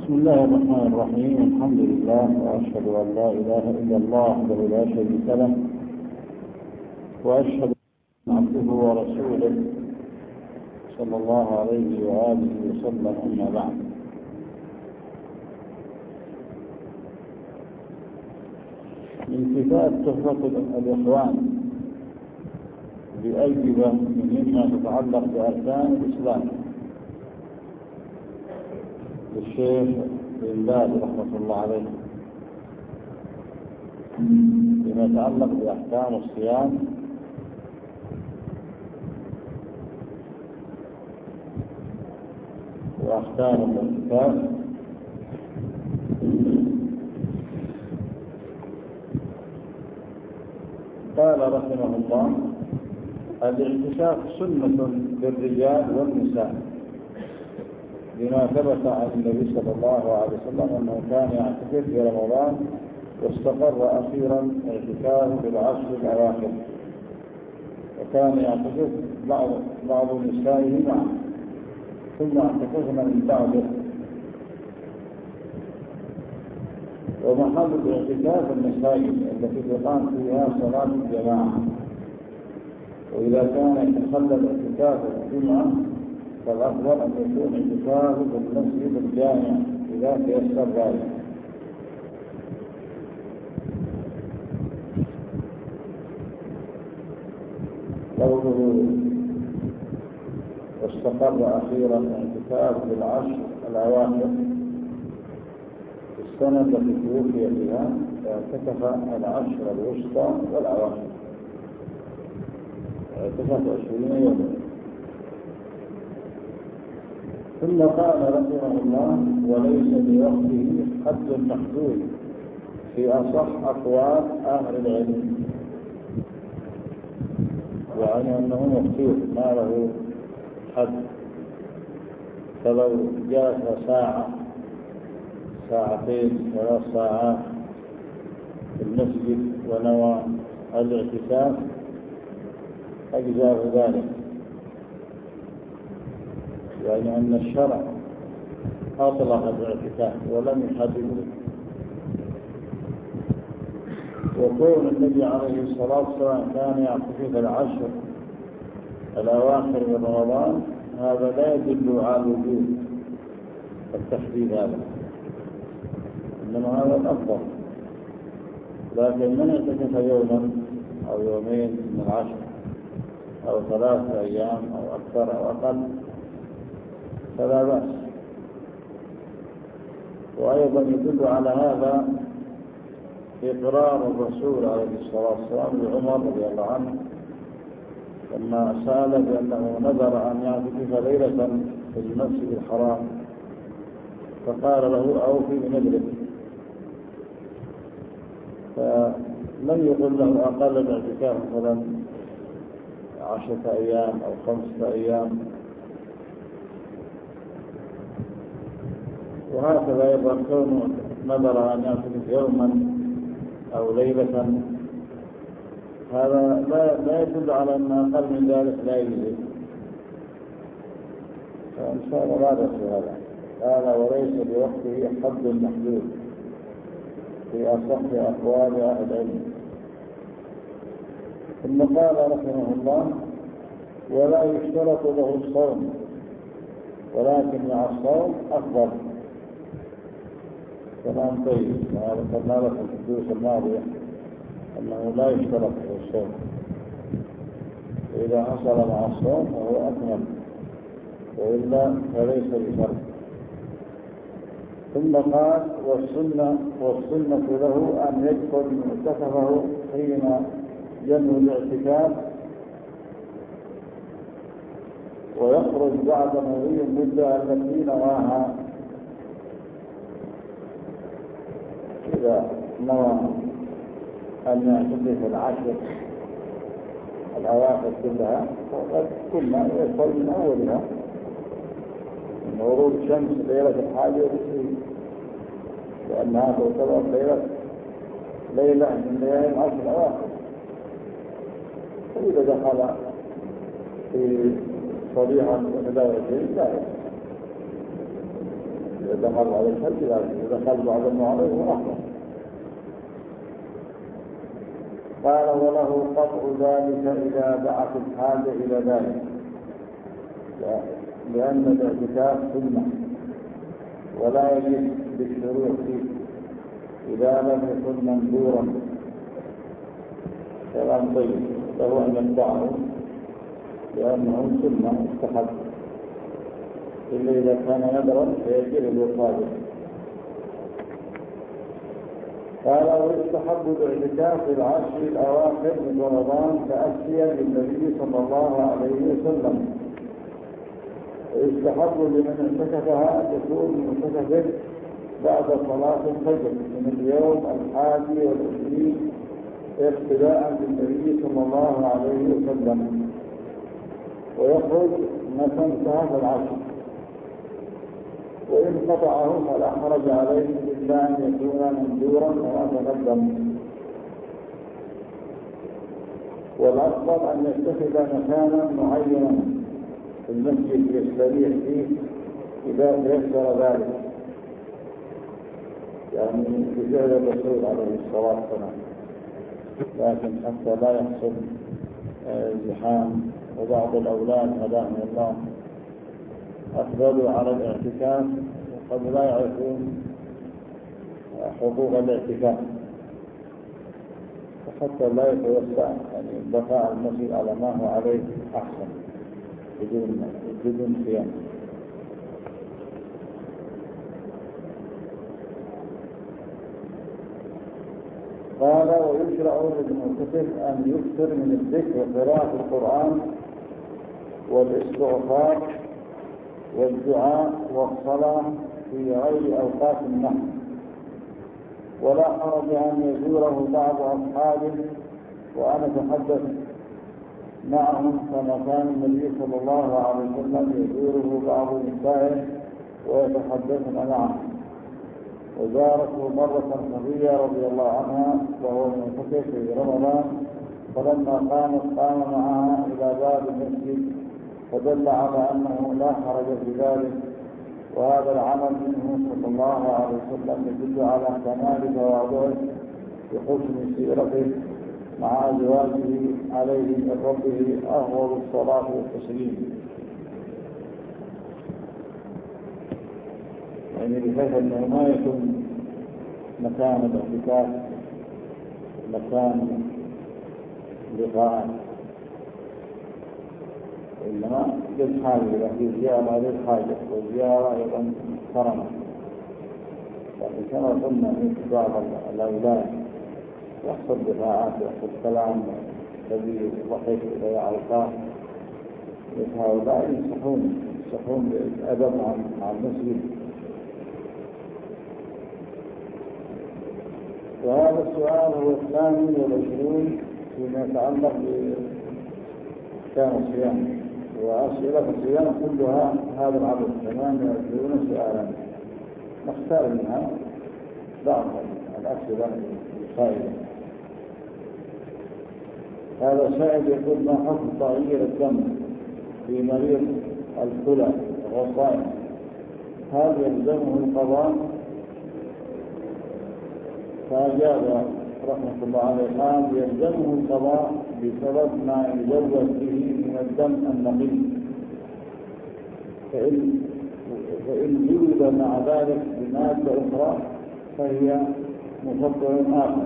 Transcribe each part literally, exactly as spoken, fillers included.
بسم الله الرحمن الرحيم. الحمد لله وأشهد أن لا إله إلا الله وحده لا شريك له، وأشهد أن عبده ورسوله صلى الله عليه وآله وسلم. أما بعد، من كتاب تحفة الإخوان بأجوبة مما تتعلق بأركان الإسلام للشيخ بن باز رحمة الله عليه، فيما يتعلق بأحكام الصيام وأحكام الاعتكاف. قال رحمه الله: الاعتكاف سنة للرجال والنساء، لما ثبت عن النبي صلى الله عليه وسلم أنه كان يعتكف في رمضان، واستقر أخيرا اعتكافه في العشر الأواخر، وكان يعتكف بعض بعض نسائه معه، ثم اعتكفنا من بعده. ومحل الاعتكاف المساجد التي تقام فيها صلاة الجماعة، وإذا كان يتخلل اعتكاف الجمعة فالأفضل أن يكون اعتكافه في المسجد الجامع إذا تيسر ذلك. قوله واستقر أخيرا اعتكاف في العشر الأواخر، السنة التي توفي فيها اعتكف العشر الوسطى والأواخر، اعتكف عشرين يوما. ثم قال رحمه الله: وليس لوقته حد محدود في أصح أقوال أهل العلم، يعني أنه مفتوح ما له حد. فلو جاء ساعة ساعتين ثلاث ساعات في المسجد ونوى الاعتكاف أجزاء ذلك، يعني أن الشرع أطلق الاعتكاف ولم يحدده. وكون النبي عليه الصلاة والسلام كان يعتكف العشر الأواخر من رمضان، هذا لا يدل على وجود التحديد هذا، إنما هذا الأفضل. لكن من اعتكف يوما أو يومين من العشر أو ثلاثة أيام أو أكثر أو أقل فلا بأس. وأيضا يدل على هذا إقرار الرسول عليه الصلاة والسلام لعمر رضي الله عنه لما سأل بأنه نذر أن يعتكف ليلة في المسجد الحرام، فقال له: أوفي بنذرك. فلم يقل له أقل الاعتكاف مثلا عشرة أيام أو خمسة أيام. وهكذا أيضا كونه نذر أن يعتكف يوما أو ليلة، هذا لا, لا يدل على أن أقل من ذلك لا يجوز. فإن شاء الله لا بأس بهذا. قال: وليس بوقته حد محدود في أصح أقوال أهل العلم. ثم قال رحمه الله: ولا يشترط له الصوم، ولكن مع الصوم أفضل. كلام طيب، وهذا قلنا لكم في الدروس الماضية أنه لا يشترط له الصوم، وإذا حصل مع الصوم فهو أكمل، وإلا فليس بشرط. ثم قال: والسنة والسنة له أن يدخل معتكفه حين ينوي الاعتكاف، ويخرج بعد مضي المدة التي نواها. إذا نوى أن يعتكف العشر الأواخر كلها فقد كنا يدخل من أولها، من غروب الشمس ليلة الحادي والعشرين، لأنها تعتبر ليلة ليلة من ليالي العشر الأواخر. فإذا دخل في صبيحة إحدى وعشرين لا إذا دخل عليه الحج لازم، إذا دخل بعض المعارض هو أفضل. قال وله قطع ذلك إذا دعت الحاجة إلى ذلك، لأن الاعتكاف سنة ولا يجب بالشروع فيه إذا لم يكن منذورا. كلام طيب، فهو أن يقطعه لأنه سنة مستحب، إلا إذا كان نذرا فيجب الوفاء به. قال ويستحب الاعتكاف في العشر الأواخر من رمضان تأسيا للنبي صلى الله عليه وسلم. ويستحب لمن اعتكفها أن يكون معتكفا بعد صلاة الفجر من اليوم الحادي والعشرين اقتداء بالنبي صلى الله عليه وسلم، ويخرج متى انتهى العشر. وإن قطعه فلا حرج عليه إلا أن يكون منذورا كما تقدم. والأفضل أن يتخذ مكانا معينا في المسجد يستريح فيه إذا تيسر ذلك، يعني في فعل الرسول عليه الصلاة والسلام، لكن حتى لا يحصل ازدحام. وبعض الأولاد هداهم الله أقبلوا على الاعتكاف وقد لا يعرفون حقوق الاعتكاف، وحتى لا يتوسع، يعني بقاء المسجد على ما هو عليه أحسن بدون بدون صيام. قال ويشرع للمعتكف أن يكثر من الذكر وقراءة القرآن والاستغفار والدعاء والصلاة في غير أوقات النحر، ولا حرج أن يزوره بعض أصحابه وأنا أتحدث معهم كما كان النبي صلى الله عليه وسلم يزوره بعض نسائه ويتحدثن معه. وزارته مرة صفية رضي الله عنها وهو معتكف في رمضان، فلما قامت قام معها إلى باب المسجد، فدل على أنه لا حرج في ذلك. وهذا العمل منه صلى الله عليه وسلم يدل على كمال تواضعه بحسن سيرته مع أزواجه عليه من ربه أفضل الصلاة والتسليم، يعني بحيث أنه ما يكون مكان الاعتكاف مكان لقاء، إنما للحاجة، إذا في زيارة للحاجة والزيارة أيضا كرمة. لكن كما قلنا في بعض الأولاد يحصل دفاعات ويحصل كلام الذي ضحك إلى عرفات، هؤلاء ينصحون ينصحون بالأدب مع المسجد. وهذا السؤال هو الثاني والعشرون فيما يتعلق بأحكام الصيام، وأسئلة الصيام كلها هذا العدد ثمانية وعشرون سؤالا، نختار منها بعض الأسئلة الفائدة. هذا سائل يقول ما حكم تغيير الدم في مريض الكلى الغصائم، هل يلزمه القضاء؟ فأجاب رحمة الله عليه قال يلزمه القضاء بسبب ما يزود به من الدم النقي، فإن فإن زود مع ذلك بمادة أخرى فهي مفضل آخر.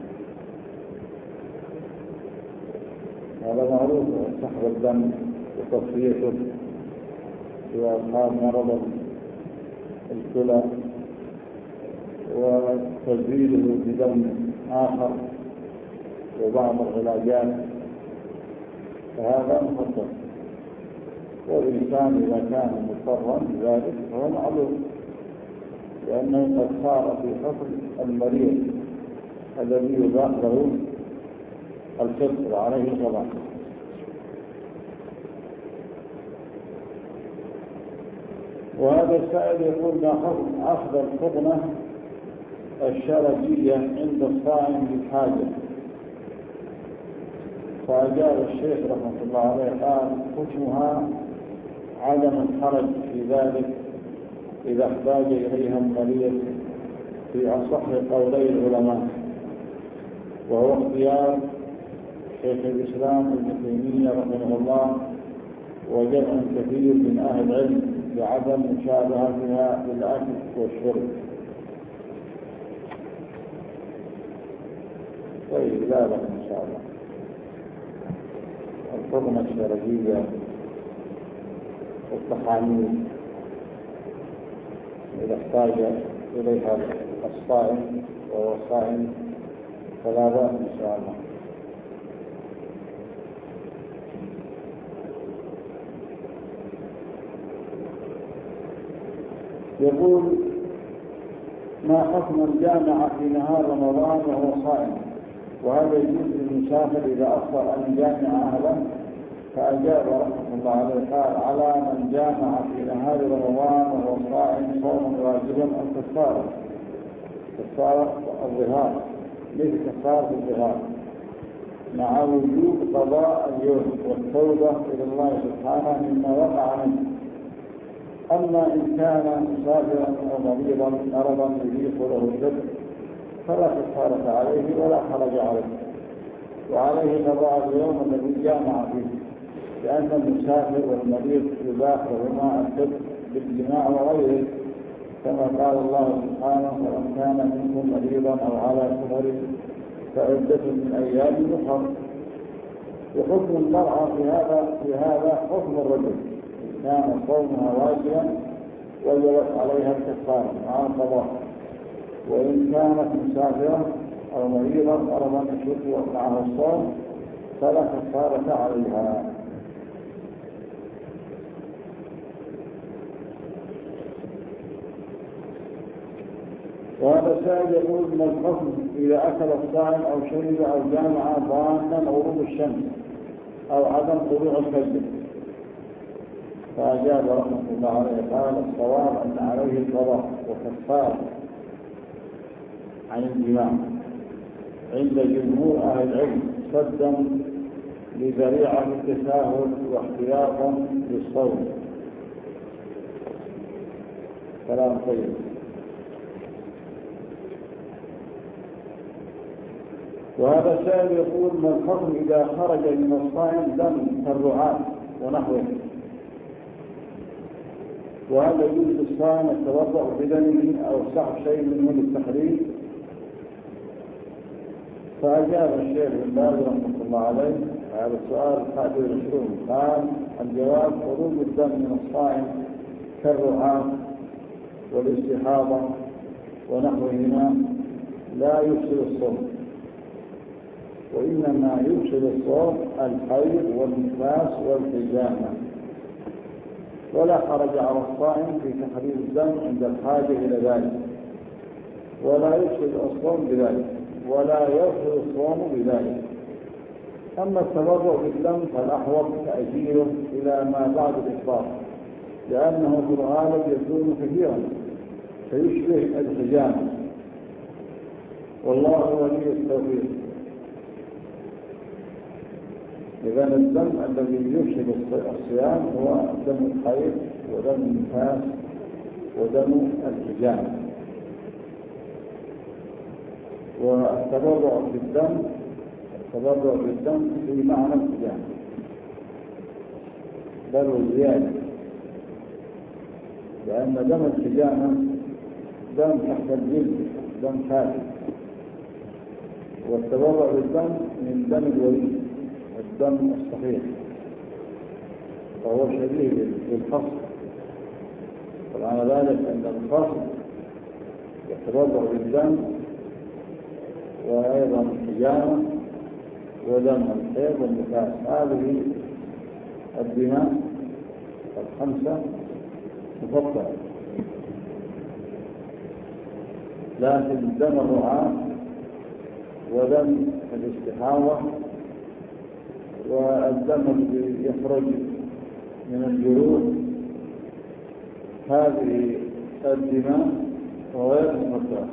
هذا معروف سحب الدم وتصفيته في أصحاب مرض الكلى وتزويده بدم آخر وبعض العلاجات، فهذا مفضل. والإنسان إذا كان مضطرا بذلك فهو معلوم، لأنه قد صار في حكم المريض الذي يباح له الفطر وعليه القضاء. وهذا السائل يقول ما حكم أخذ الحقنة الشرجية عند الصائم بالحاجة؟ فأجاب الشيخ رحمه الله عليه قال حكمها عدم الحرج في ذلك، إذا احتاج إليها المريض في أصح قولي العلماء، وهو اختيار شيخ الإسلام ابن تيمية رحمه الله وجمع كثير من أهل العلم بعدم مشابهتها في الأكل والشرب. طيب، لا بأس إن شاء الله. الفرمة الشرعية والتحاميل إذا احتاج إليها الصائم وهو صائم فلا بأس إن شاء الله. يقول: ما حكم الجامعة في نهار رمضان وهو صائم؟ وهذا يجوز للمسافر إذا أخبر أن جامع أهله؟ فأجاب رحمه الله عليه قال: على من جامع في نهار رمضان وهو صائم صوم واجبا أو كفارة. كفارة الظهار ليس كفارة الظهار، مع وجوب قضاء اليوم والتوبة إلى الله سبحانه مما وقع منه. أما إن كان مسافرا أو مريضا مرضا يضيق له الجد فلا كفارة عليه ولا حرج عليه، وعليه قضاء اليوم الذي جامع فيه، لأن المسافر والمريض يباح لهما الجد بالجماع وغيره، كما قال الله سبحانه: ومن كان منكم مريضا أو على سفر فعدة من أيام أخر. وحكم المرأة في هذا في هذا حكم الرجل، كان صومها واجبا وجبت عليها الكفارة مع القضاء، وإن كانت مسافرة أو مريضة مرضا يشق معه الصوم فلا كفارة عليها. وهذا سائل يقول: ما الحكم إذا أكل الصائم أو شرب أو جامع ظانا غروب الشمس أو عدم طلوع الفجر؟ فأجاب رحمه الله عليه قال: الصواب أن عليه القضاء وكفارة عن الجماع عند جمهور أهل العلم، صدا لذريعة التساهل واحتياطا للصوم. كلام طيب. وهذا سائل يقول: ما الحكم إذا خرج من الصائم دم كالرعاة ونحوه؟ وهذا يجوز للصائم التوضؤ بدمه أو سحب شيء منه للتحريم؟ فأجاب الشيخ بن باز رحمه الله عليه هذا السؤال الحادي والعشرون، قال: الجواب: خروج الدم من الصائم كالرعاة والاستحاضة ونحوهما لا يفسد الصوم، وإنما يفسد الصوم الحيض والنفاس والحجامة، ولا حرج على الصائم في تحرير الدم عند الحاجة إلى ذلك، ولا يفسد الصوم بذلك، ولا يفسد الصوم بذلك. أما التبرع بالدم فالأحوط تأجيله إلى ما بعد الإفطار، لأنه في الغالب يكون كثيرا فيشبه الحجامة، والله ولي التوفيق. إذن الدم الذي يفسد الصيام هو دم الحيض ودم النفاس ودم الحجامة. والتبرع بالدم التبرع بالدم في معنى الحجامة بل وزيادة، لأن دم الحجامة دم تحت الجلد، دم خالي، والتبرع بالدم من دم الوليد الدم الصحيح، فهو شبيه بالفصل. ومعنى ذلك أن الفصل يتبرع بالدم وأيضا الحجامة ودم الحيض والنفاس، هذه الدماء الخمسة مفضلة. لكن دم الرعاة ودم الاستحاضة والدم الذي يخرج من الجروح، هذه الدماء غير مفضلة.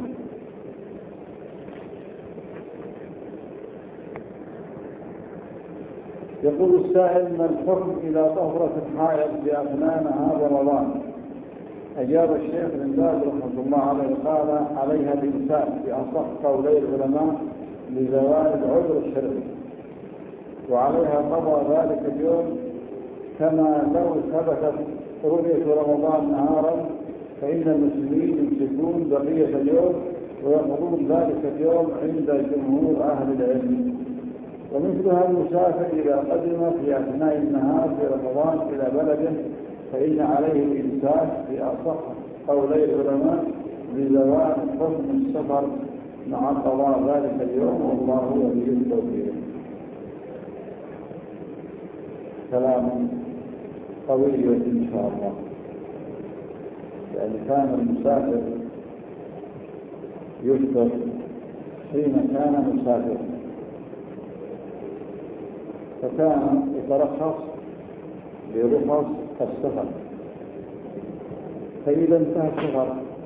يقول السائل: ما الحكم إذا طهرت الحائض بأثناء نهار رمضان أجاب الشيخ بن باز رحمه الله عليه قال عليها الإمساك بأصح قولي العلماء لزوال العذر الشرعي، وعليها قضى ذلك اليوم كما لو ثبتت رؤية رمضان نهارا فإن المسلمين يمسكون بقية اليوم ويقضون ذلك اليوم عند جمهور أهل العلم. ومثلها المسافر إذا قدم في أثناء النهار في رمضان إلى بلده فإن عليه الإمساك في أصح قولي العلماء لزوال حكم السفر مع قضاء ذلك اليوم، والله ولي التوفيق. كلام قوي إن شاء الله، لأن كان المسافر يفطر حين كان مسافر، فكان يترخص برخص السفر، فإذا انتهى السفر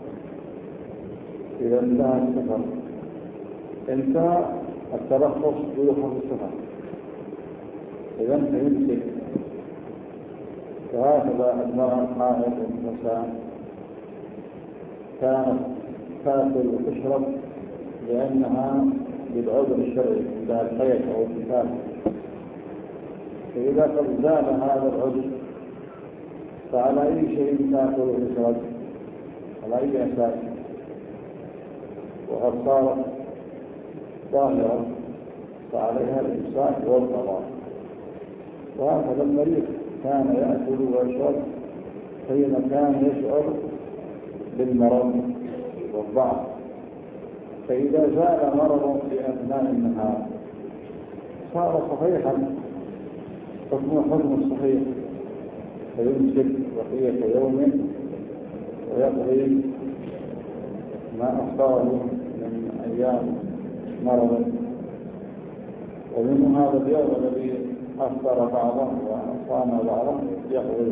إذا انتهى السفر انتهى الترخص برخص السفر، إذا انت يمسك. وهكذا المرأة الحائض والنساء كانت تأكل وتشرب لأنها بالعذر الشرعي عندها الحيض أو النفاس، فإذا قد زال هذا العذر فعلى أي شيء تأكل وتشرب؟ على أي أساس؟ وقد صارت ظاهرة فعليها الإمساك والقضاء. وهكذا المريض كان يأكل ويشرب حين كان يشعر بالمرض والضعف، فإذا زال مرض في أثناء النهار صار صحيحا حكم حكم الصحيح، فيمسك بقية يوم ويقضي ما أخطاه من أيام مرض. ومن هذا اليوم الذي أفطر بعضه وصام بعضه يقضي.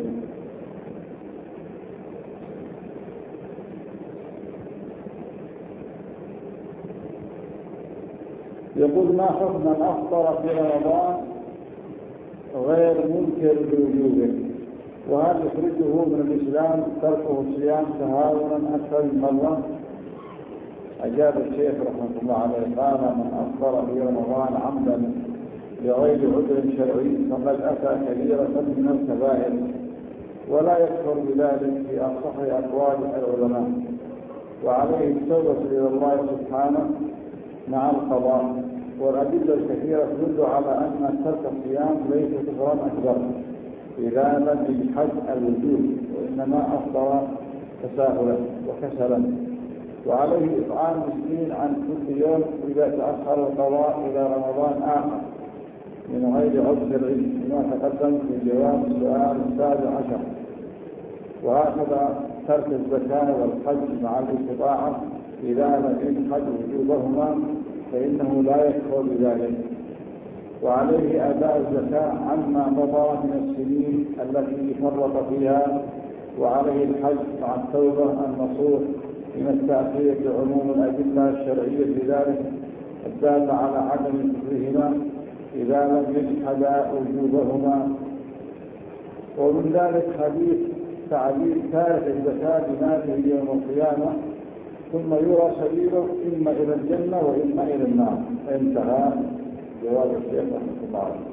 يقول ما حكم من أفطر في رمضان غير منكر بوجوبه، وهل يخرجه من الإسلام تركه الصيام تهاونا أكثر من مرة؟ أجاب الشيخ رحمه الله عليه قال من أفطر في رمضان عمدا بغير عذر شرعي فقد أتى كبيرة من الكبائر، ولا يكفر بذلك في أصح أقوال العلماء، وعليه التوبة إلى الله سبحانه مع القضاء. والأدلة الكثيرة تدل على أن ترك الصيام ليس كفرا أكبر إذا لم يجحد الوجود، وإنما أفطر تساهلا وكسلا، وعليه إطعام مسكين عن كل يوم إذا تأخر القضاء إلى رمضان آخر من غير عذر شرعي كما تقدم في جواب السؤال السابع عشر. وهكذا ترك الزكاة والحج مع الاستطاعة إذا لم يجحد وجوبهما فإنه لا يكفر بذلك، وعليه أداء الزكاة عما مضى من السنين التي فرط فيها، وعليه الحج مع التوبة النصوح من التأخير بعموم الأدلة الشرعية بذلك الدالة على عدم كفرهما إذا لم يجحد وجوبهما. ومن ذلك حديث تعبير تارك الزكاة بماله يوم القيامة ثم يرى سبيله إما إلى الجنة وإما إلى النار. انتهى جواب الشيخ رحمه الله عليه.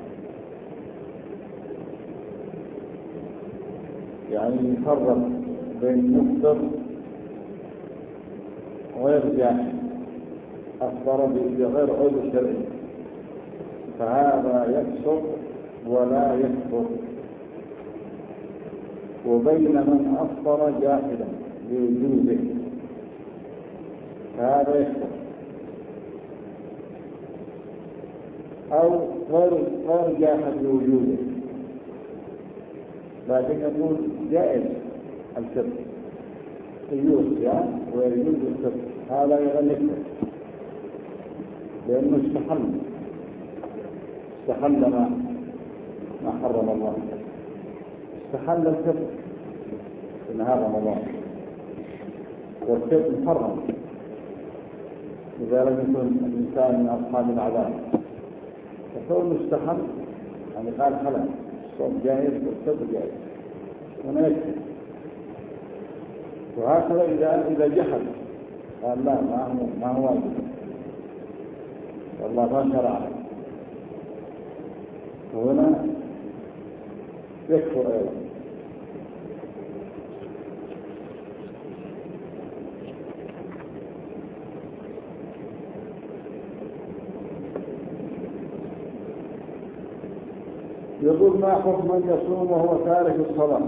يعني يفرق بين مفطر ويرجع أفطر بغير عذر شرعي فهذا يكسر ولا يكفر، وبين من أفطر جاحدا بوجوده فهذا يكفر، أو غير غير جاحد بوجوده لكن يقول جائز الكفر، يجوز يعني ويجوز الكفر، هذا يغلق لأنه استحل استحل ما ما حرم الله، استحل الكفر في نهار رمضان، والكفر محرم إذا لم يكن الإنسان من أصحاب العذاب، فكون استحل يعني قال حلال الصوم جائز والكفر جائز هنا يكفر. وهكذا إذا إذا جحد قال لا ما هو ما هو واجب والله ما شرع له، وهنا يكفر أيضا. يقول ما حكم من يصوم وهو تارك الصلاة؟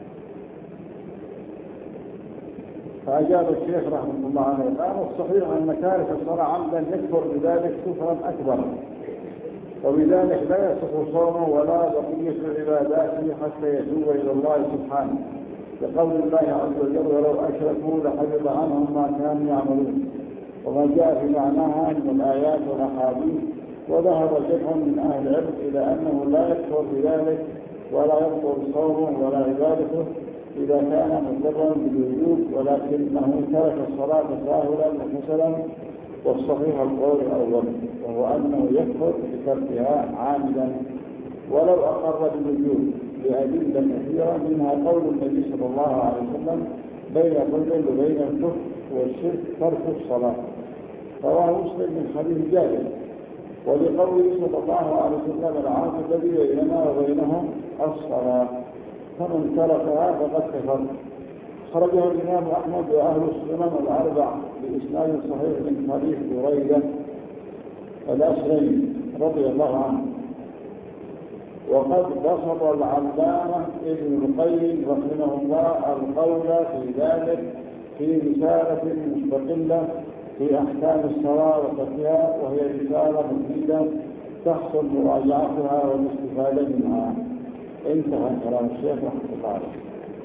فأجاب الشيخ رحمه الله عليه قال الصحيح أن تارك الصلاة عمدا يكفر بذلك كفرا أكبر، وبذلك لا يصح صومه ولا بقية عباداته حتى يتوب إلى الله سبحانه، لقول الله عز وجل ولو أشركوا لحبط عنهم ما كانوا يعملون، وما جاء في معناها من الآيات والأحاديث. وذهب جمع من أهل العلم إلى أنه لا يكفر بذلك ولا يبطل صومه ولا عبادته إذا كان مضطرا بالوجوب، ولكنه ترك الصلاة ساهلا وكسلا، والصحيح القول الأول وهو أنه يكفر بتركها عامدا ولو أقر بالوجوب لأدلة كثيرة، منها قول النبي صلى الله عليه وسلم بين الرجل وبين الكفر والشرك ترك الصلاة، رواه مسلم من حديث جابر. ولقوله صلى الله عليه وسلم العهد الذي بيننا وبينهم الصلاة، فمن تركها فقد كفر. خرجه الإمام أحمد وأهل السنن الأربع بإسناد صحيح من حديث بريدة الأسلمي رضي الله عنه. وقد بسط العلامة ابن القيم رحمه الله القول في ذلك في رسالة مستقلة في أحكام الصلاة وتركها، وهي رسالة مفيدة تحصل مراجعتها والاستفادة منها. انتهى كلام الشيخ رحمه الله عليه،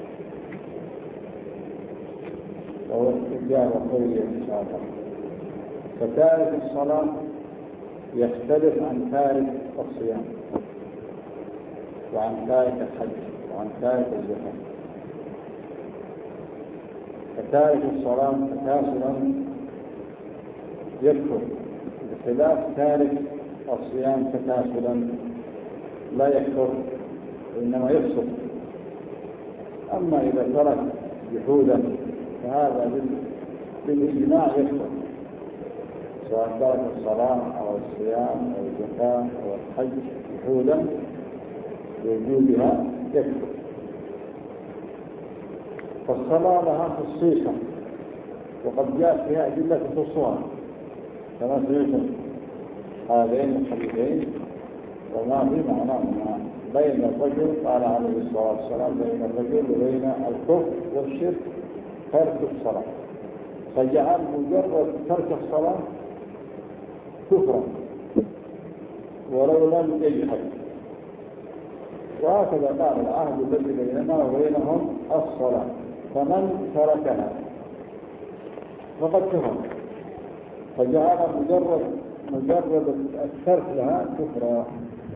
وهو استجابة قوية إن شاء الله. فتارك الصلاة يختلف عن تارك الصيام وعن تارك الحج وعن تارك الزكاة. فتارك الصلاة تكاسلا يكفر، بخلاف تارك الصيام تكاسلا لا يكفر وإنما يفسق. أما إذا ترك جحودا فهذا بالإجماع يكفر، سواء ترك الصلاة أو الصيام أو الزكاة أو الحج جحودا بوجودها يكفر. فالصلاة لها خصيصة، وقد جاء فيها أدلة خصوصها كما سمعتم هذين الحديثين. وما في معناهما بين الرجل قال عليه الصلاة والسلام بين الرجل وبين الكفر والشرك ترك الصلاة، فجعل مجرد ترك الصلاة كفرا ولو لم يجحد. وهكذا قال العهد الذي بيننا وبينهم الصلاة، فمن تركها فقد كفر، فجعل مجرد مجرد الترك لها كفرا.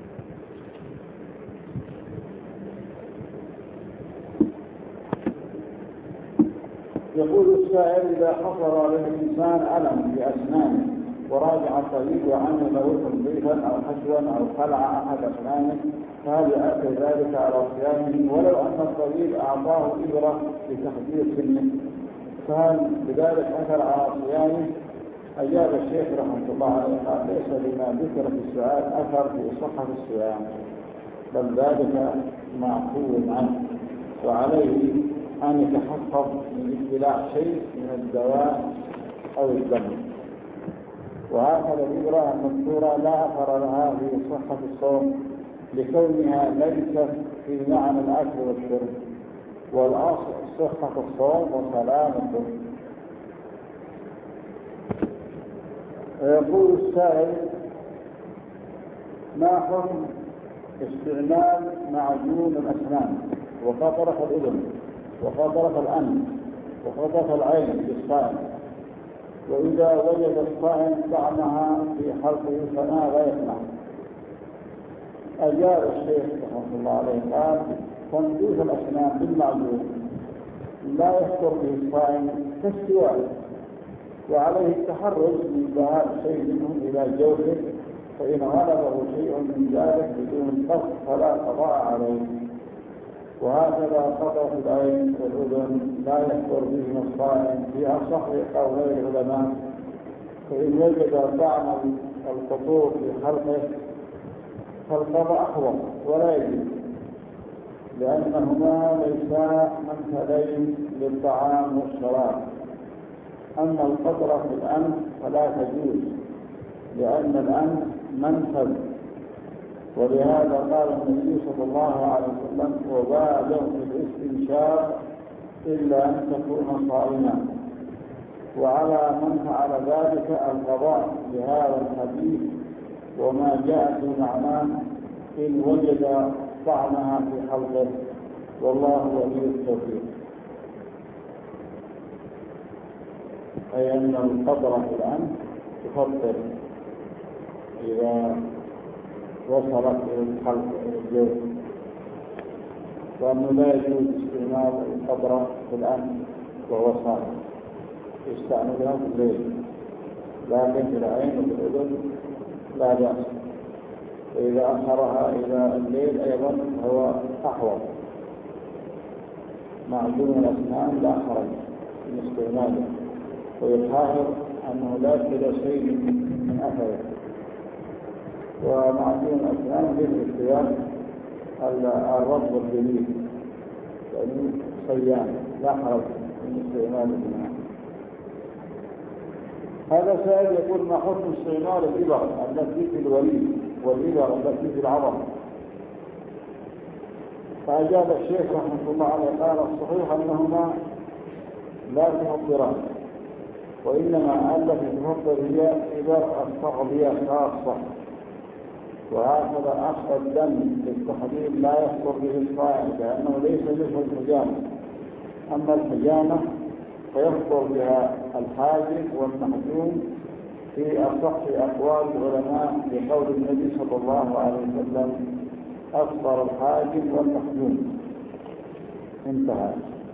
يقول السائل إذا حصل عليه الإنسان ألم بأسنانه وراجع الطبيب وعمل له تنظيفا أو حشوا أو خلع أحد أسنانه، فهل يؤثر ذلك على صيامه ولو أن الطبيب أعطاه إبرة لتخدير سنه؟ فهل بذلك أثر على صيامه؟ أجاب الشيخ رحمه الله عليه قال ليس لما ذكر في السؤال أثر في صحة الصيام، بل ذلك معفو عنه، وعليه أن يتحفظ من ابتلاع شيء من الدواء أو الدم. وهكذا الإبرة المذكورة لا أثر لها في صحة الصوم لكونها ليست في معنى الأكل والشرب، والأصل صحة الصوم وسلامته. يقول السائل ما حكم استعمال معجون الأسنان وقطرة الأذن وقطرة الأنف وقطرة العين للصائم، وإذا وجد الصائم طعمها في حلقه فماذا يصنع؟ أجاب الشيخ رحمه الله عليه قال تنظيف الأسنان بالمعجون لا يخطر به الصائم كالسواك، وعليه التحرز من ذهاب شيء منه إلى جوفه، فإن غلبه شيء من ذلك بدون قصد فلا قضاء عليه. وهكذا قطرة العين والأذن لا يحضر بهما الصائم في أصح قولي العلماء، فإن وجد طعم الفطور في خلقه فالقضاء أحوط ولا يجب، لأنهما ليسا منفذين للطعام والشراب. أما القطرة في الأنف فلا تجوز، لأن الأنف منفذ، ولهذا قال النبي صلى الله عليه وسلم: وبالغ في الاستنشاق إلا أن تكون صائما. وعلى من فعل ذلك القضاء بهذا الحديث وما جاء في معناه إن وجد طعمها في حلقه، والله ولي التوفيق. أي أن القطرة في الأنف تفطر إذا وصلت إلى الحلق إلى الجوف، وأنه لا يجوز استعمال القطرة في الأنف وهو صائم، يستعملها في الليل، لكن في العين وفي الأذن لا بأس. وإذا أخرها إلى الليل أيضا هو أحوط. معجون الأسنان لا حرج من استعماله، ويظهر أنه لا يبقى شيء من أثره. ومعجون الأسنان بالاختيار الرطب الجديد، يعني صيان لا حرج من استعماله. هذا سائل يقول: ما حكم استعمال الإبر التي في الوريد والإبر التي في العظم؟ فأجاب الشيخ رحمه الله عليه قال: الصحيح أنهما لا تفطران، وإنما التي تفطر هي إبر التغذية خاصة، وهكذا أخذ الدم للتحليل لا يفطر به الصائم، لأنه ليس مثل الحجامة. أما الحجامة فيفطر بها الحاجب والمحجوم في أصح أقوال العلماء، بقول النبي صلى الله عليه وسلم: أفطر الحاجب والمحجوم. انتهى.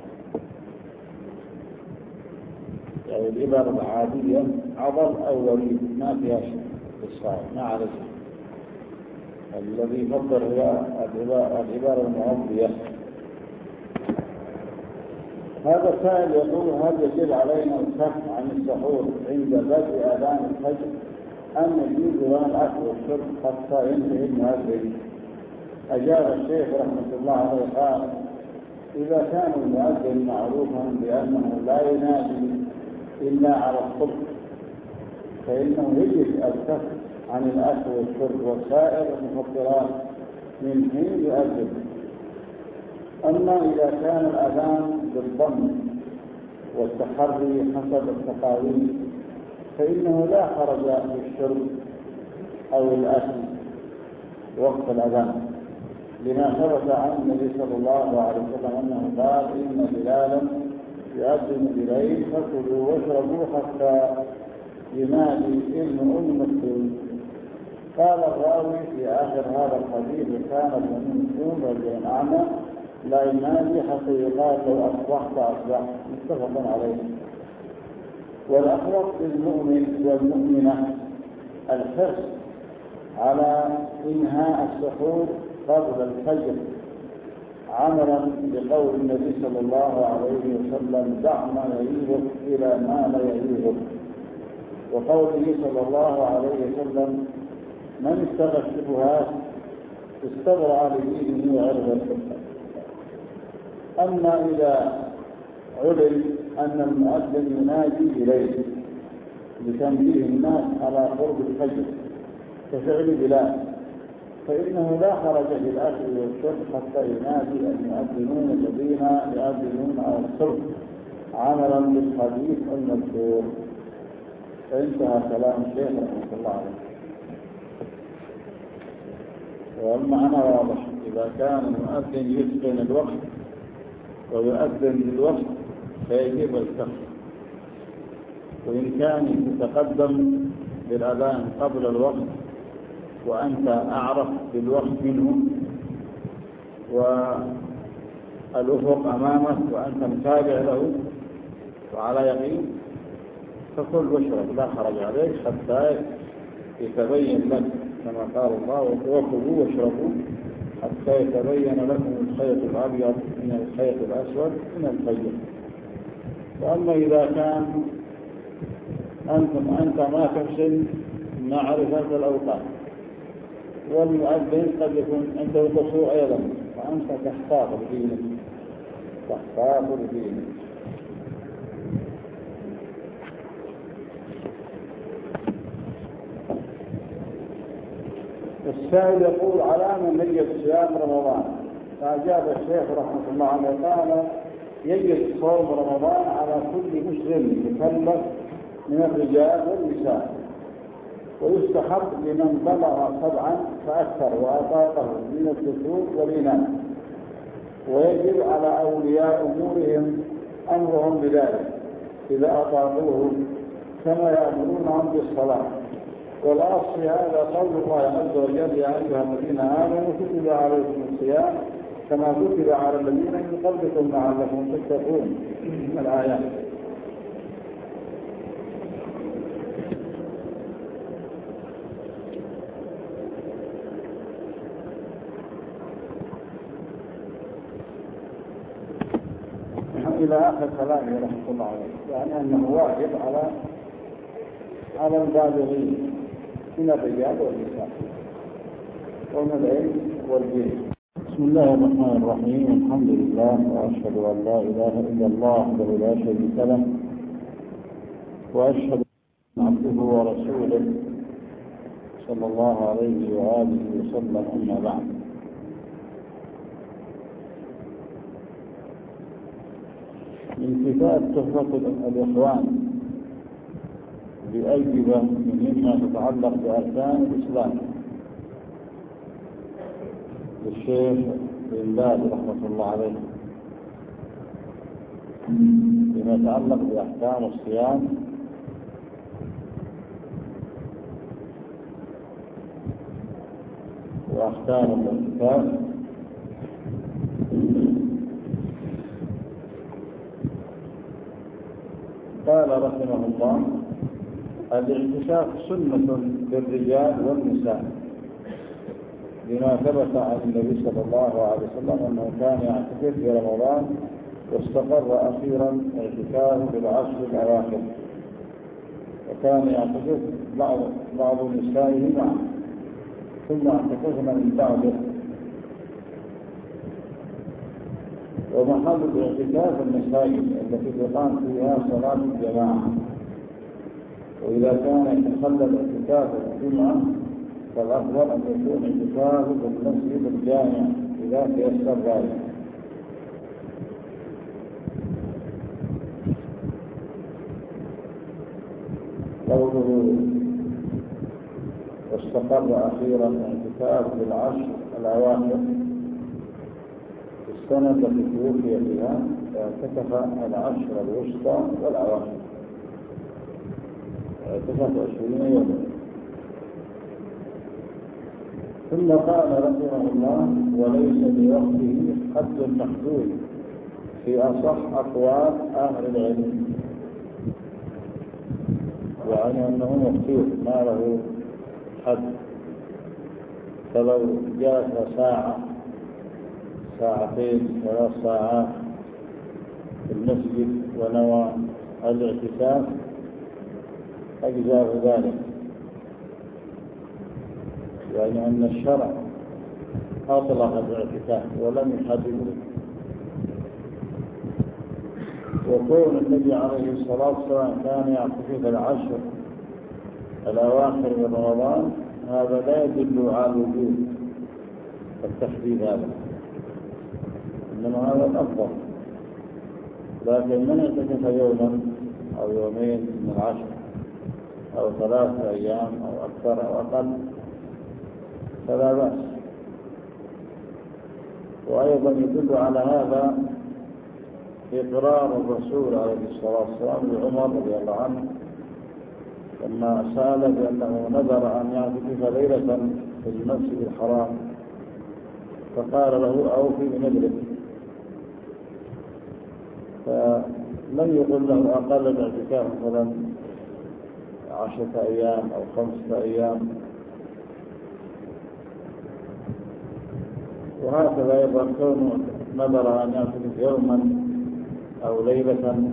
يعني الإبر العادية عضل أو وريد ما فيها شيء للصائم، ما عليه شيء. الذي يفطر هي الإبر المغذية. هذا السائل يقول: هل يجب علينا الكف عن السحور عند بدء أذان الفجر، أم يجوز لنا الأكل والشرب حتى ينتهي المؤذن؟ أجاب الشيخ رحمه الله عليه قال: إذا كان المؤذن معروفا بأنه لا ينادي إلا على الصبح فإنه يجب الكف عن الأكل والشرب وسائر المفطرات من حين يؤذن. أما إذا كان الأذان بالضم والتحري حسب التقاويم فإنه لا حرج في الشرب أو الأكل وقت الأذان، لما ثبت عن النبي صلى الله عليه وسلم أنه قال: إن بلالا يؤذن بليل فكلوا واشربوا حتى ينادي ابن أم مكتوم. قال الراوي في آخر هذا الحديث: كان ابن مكتوم رجلا أعمى لا ينادي حتى يقال لو أصبحت أصبحت. متفق عليه. والأخوف للمؤمن والمؤمنة الحرص على إنهاء السحور قبل الفجر، عملا بقول النبي صلى الله عليه وسلم: دع ما يريبك إلى ما لا يريبك، وقوله صلى الله عليه وسلم: من اتقى الشبهات استبرأ لدينه وعرضه. أما إذا علم أن المؤذن ينادي إليه لتنبيه الناس على قرب الفجر كفعل بلال فإنه لا حرج في الأكل والشرب حتى ينادي المؤذنون الذين يؤذنون على الصبح، عملا بالحديث المذكور. فانتهى كلام الشيخ رحمه الله عليه. والمعنى واضح: إذا كان المؤذن يتقن الوقت ويؤذن بالوقت فيجب الكف، وإن كان يتقدم بالأذان قبل الوقت وأنت أعرف بالوقت منه والأفق أمامك وأنت متابع له وعلى يقين، فكل واشرب لا حرج عليك حتى يتبين لك كما قال الله: وكلوا واشربوا حتى يتبين لكم الخيط الأبيض من الخيط الأسود من الفجر. وأما إذا كان أنتم أنت ما تحسن معرفة الأوقات والمؤذن قد يكون عنده قصور أيضا، فأنت تحتاط بدينك تحتاط بدينك. السائل يقول على من نية صيام رمضان؟ فأجاب الشيخ رحمه الله عنه قال يجب صوم رمضان على كل مسلم مكلف من الرجال والنساء، ويستحق لمن بلغ سبعا فأكثر وأطاقه من الذكور والإناث، ويجب على أولياء أمورهم أمرهم بذلك إذا أطاقوه كما يأمرونهم بالصلاة. والأصل هذا قول الله عز وجل يا أيها الذين آمنوا كتب عليكم الصيام كما كتب على الذين من قبلكم لعلكم تتقون الآيات. إلى آخر كلامه رحمه الله عليه، يعني أنه واجب على على البالغين من الرجال والنساء ومن العلم والدين. بسم الله الرحمن الرحيم، الحمد لله وأشهد أن لا إله إلا الله وحده لا شريك له، وأشهد أن عبده ورسوله صلى الله عليه وآله وسلم. أما بعد، من كتاب تحفة الإخوان بأجوبة مما تتعلق بأركان الإسلام للشيخ بن باز رحمة الله عليه فيما يتعلق بأحكام الصيام وأحكام الاعتكاف. قال رحمه الله الاعتكاف سنة للرجال والنساء لما ثبت عن النبي صلى الله عليه وسلم أنه كان يعتكف في رمضان، واستقر أخيرا اعتكافه في العشر الأواخر، وكان يعتكف بعض بعض نسائه معه ثم اعتكفنا من بعده. ومحل الاعتكاف المساجد التي تقام فيها صلاة الجماعة، وإذا كان يتخلل اعتكاف الجمعة فالأفضل أن يكون اعتكافه بالمسجد الجامع إذا تيسر ذلك. قوله واستقر أخيرا اعتكاف بالعشر الأواخر في السنة التي توفي فيها، اعتكف العشر الوسطى والأواخر، اعتكف عشرين يوما. ثم قال رحمه الله وليس لوقته حد محدود في أصح أقوال أهل العلم، يعني أنه مفتوح ما له حد. فلو جاءت ساعة ساعتين ثلاث ساعات في المسجد ونوى الاعتكاف أجزاء ذلك، يعني أن الشرع أطلق الاعتكاف ولم يحدده. وكون النبي عليه الصلاة والسلام كان يعتكف العشر الأواخر من رمضان هذا لا يدل على وجود التحديد هذا، إنما هذا الأفضل. لكن من اعتكف يوما أو يومين من العشر أو ثلاثة أيام أو أكثر أو أقل فلا بأس. وأيضا يدل على هذا إقرار الرسول عليه الصلاة والسلام لعمر رضي الله عنه لما سأل بأنه نذر أن يعتكف ليلة في المسجد الحرام، فقال له أوفي بنذرك، فلم يقل له أقل الاعتكاف مثلا عشرة أيام أو خمسة أيام. وهكذا أيضا كونه نذر أن يعتكف يوما أو ليلة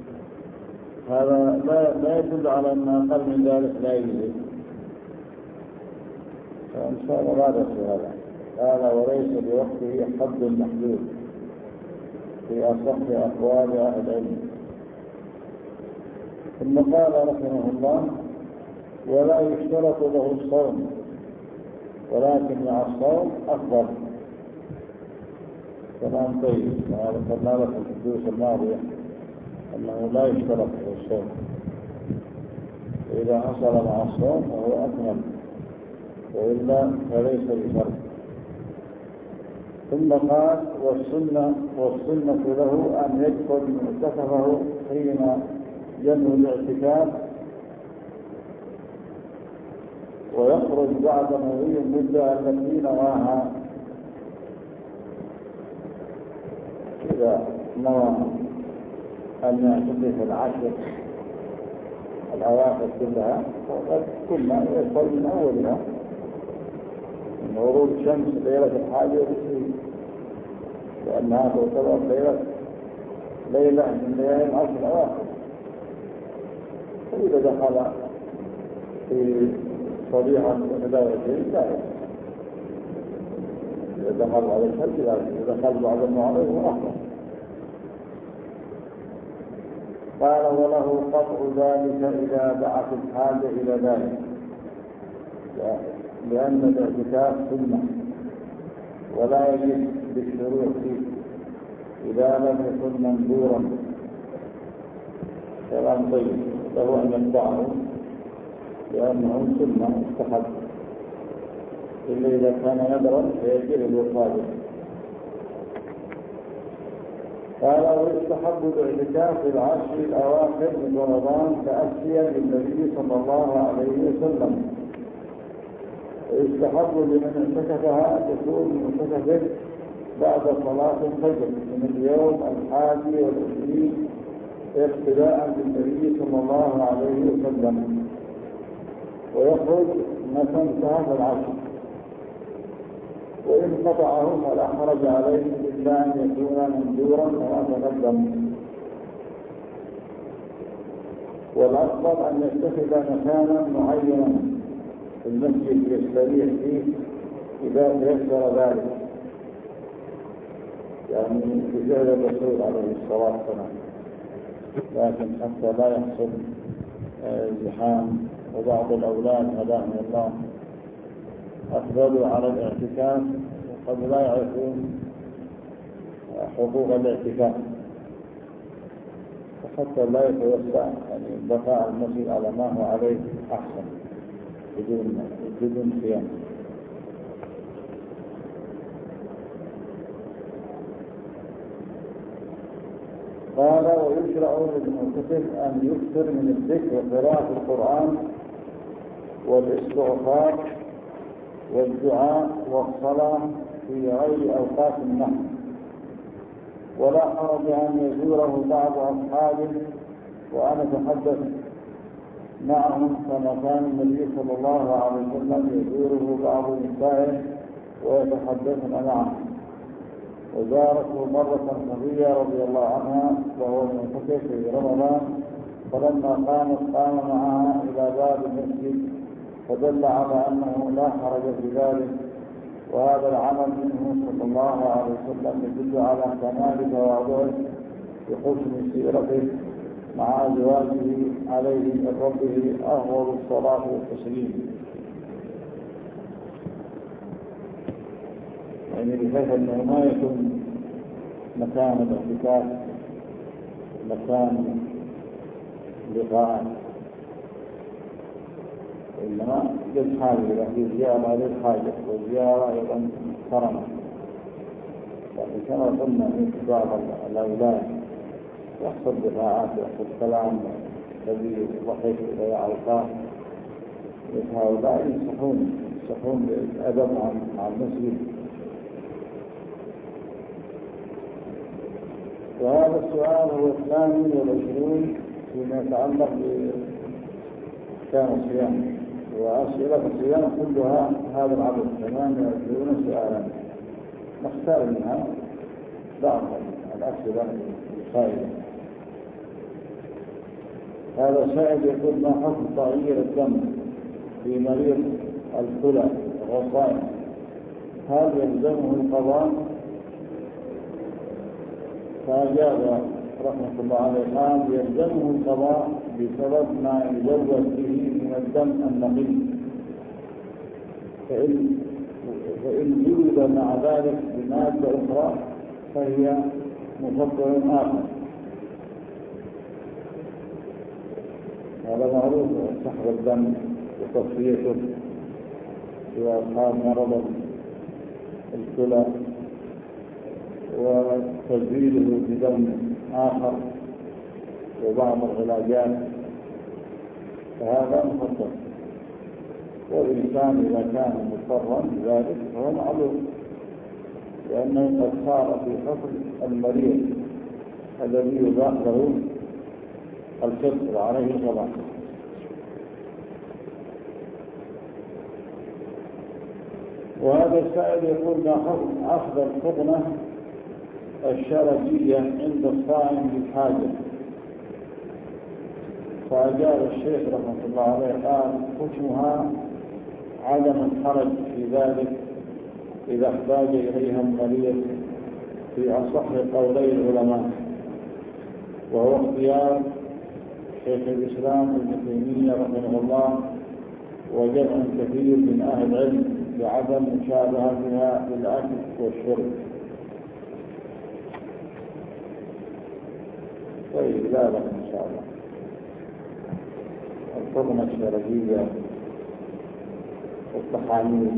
هذا لا, لا يدل على أن أقل من ذلك لا يجوز، فإن شاء الله لا في هذا. قال وليس بوقته حد محدود في أصح أقوال أهل العلم. ثم قال رحمه الله ولا يشترط له الصوم ولكن مع الصوم أفضل. كلام طيب، وهذا قلنا لكم في الدروس الماضية أنه لا يشترط له الصوم، إذا حصل مع الصوم فهو أكمل، وإلا فليس بشرط. ثم قال والسنة, والسنة له أن يدخل معتكفه حين ينوي الاعتكاف ويخرج بعد مضي المدة التي نواها. إذا نوى أن يعتكف العشر الأواخر كلها فقد كنا يدخل من أولها من غروب الشمس ليلة الحادية والعشرين، لأنها تعتبر ليلة ليلة من ليالي العشر الأواخر. وإذا دخل في صبيحة إحدى وعشرين لا يدخل، إذا دخل على الحج لا يدخل، إذا دخل بعد المعرض هو أفضل. قال وله قطع ذلك إذا دعت الحاجة إلى ذلك، لأن الاعتكاف سنة ولا يجب بالشروع فيه إذا لم يكن منذورا. كلام طيب، له أن يتبعه لأنه سنة مستحب، إلا إذا كان نذرا فيجب الوقاية. قال ويستحب الاعتكاف في العشر الأواخر من رمضان تأسيا للنبي صلى الله عليه وسلم. ويستحب لمن اعتكفها أن تكون معتكفا بعد صلاة الفجر من اليوم الحادي والعشرين اقتداء بالنبي صلى الله عليه وسلم، ويخرج متى انتهى العشر، وإن قطعه فلا حرج عليه إلا أن يكون منذورا كما تقدم. والأفضل أن يتخذ مكانا معينا في المسجد يستريح فيه إذا تيسر ذلك، يعني في فعل الرسول عليه الصلاة والسلام، لكن حتى لا يحصل ازدحام. وبعض الأولاد هداهم الله أقبلوا على الاعتكاف وقد لا يعرفون حقوق الاعتكاف، وحتى لا يتوسع، يعني بقاء المسجد على ما هو عليه أحسن بدون بدون صيام. قال ويشرع للمعتكف أن يكثر من الذكر وقراءة القرآن والاستغفار والدعاء والصلاة في غير أوقات النحر، ولا حرج أن يزوره بعض أصحابه وأنا أتحدث معهم كما كان النبي صلى الله عليه وسلم يزوره بعض نسائه ويتحدثن معه. وزارته مرة صفية رضي الله عنها وهو معتكف في رمضان، فلما قامت قام معها إلى باب المسجد، فدل على أنه لا حرج في ذلك. وهذا العمل منه صلى الله عليه وسلم يدل على كمال تواضعه وحسن سيرته مع أزواجه عليه من ربه أفضل الصلاة والتسليم، يعني بحيث أنه ما يكون مكان الاعتكاف مكان لقاء، إنما للحاجة، إذا في زيارة للحاجة والزيارة أيضا محترمة. لكن كما قلنا في بعض الأولاد يحصل دفاعات ويحصل كلام الذي ضحك إلى أوقات، هؤلاء ينصحون ينصحون بالأدب مع المسجد. وهذا السؤال هو الثاني والعشرون فيما يتعلق بأحكام الصيام، وأسئلة الصيام كلها هذا العدد ثمانية وعشرون سؤالا. نختار منها بعض الأسئلة الخارجة. هذا سائل يقول: ما حكم تغيير الدم في مريض الكلى والصائم؟ هل يلزمه القضاء؟ فأجاب رحمة الله عليه قال: يلزمه القضاء بسبب ما يجوز به من الدم النقي، فإن فإن جلد مع ذلك بمادة أخرى فهي مفضل آخر. هذا معروف، سحب الدم وتصفيته في أصحاب مرض الكلى وتزويده بدم آخر وبعض العلاجات، فهذا مفضل. والإنسان إذا كان مضطرا لذلك فهو معلوم، لأنه قد صار في حكم المريض الذي يباح له الفطر عليه الصلاة. وهذا السائل يقول: ما حكم أخذ الحقنة الشرجية عند الصائم بالحاجة؟ فأجاب الشيخ رحمه الله عليه قال: حكمها عدم الحرج في ذلك إذا احتاج إليها المريض في أصح قولي العلماء، وهو اختيار شيخ الإسلام ابن تيمية رحمه الله وجمع كثير من أهل العلم بعدم مشابهتها في الأكل والشرب. طيب، لا بأس إن شاء الله. الحقنة الشرجية والطحانين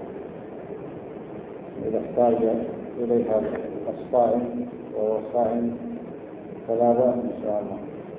إذا احتاج إليها الصائم وهو صائم فلا بأس إن شاء الله.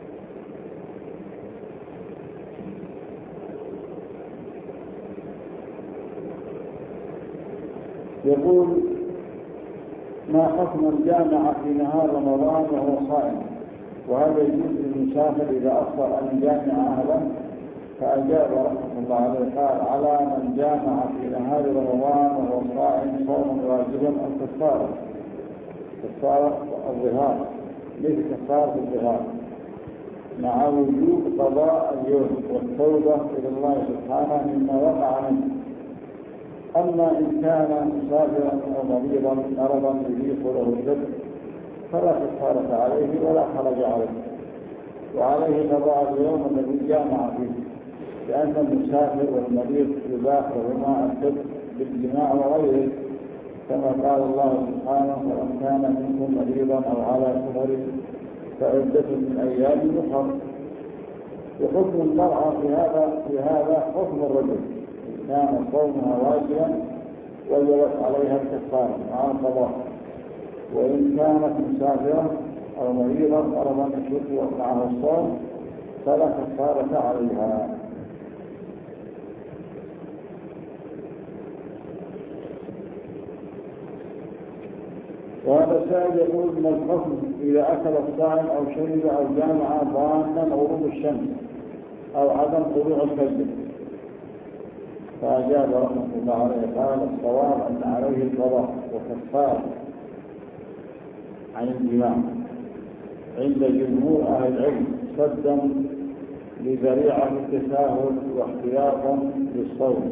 يقول: ما حكم الجامعة في نهار رمضان وهو صائم؟ وهذا يجوز للمسافر إذا أخطأ أن يجامع أهلا؟ فأجاب رحمه الله عليه قال: على من جامع في نهار رمضان وهو صائم صوم واجبا أو كفارة. كفارة الظهار مثل كفارة الظهار مع وجوب قضاء اليوم والتوبة إلى الله سبحانه مما وقع منه. أما إن كان مسافرا أو مريضا مرضا يضيق له الجد فلا كفارة عليه ولا حرج عليه، وعليه قضاء اليوم الذي جامع فيه، لأن المسافر والمريض يباح لهما الجد بالجماع وغيره، كما قال الله سبحانه: ومن كان منكم مريضا أو على سفر فعدة من أيام أخر. وحكم المرأة في هذا في هذا حكم الرجل، كان صومها واجبا وجبت عليها الكفارة مع القضاء، وإن كانت مسافرة أو مريضة مرضا يشق معها الصوم فلا كفارة عليها. وهذا السائل يقول: ما الحكم إذا أكل الصائم أو شرب أو جامع ظانا غروب الشمس أو عدم طلوع الفجر؟ فأجاب رحمه الله عليه قال: الصواب أن عليه القضاء وكفارة عن الجماع عند جمهور أهل العلم، صدا لذريعة التساهل واحتياطا للصوم.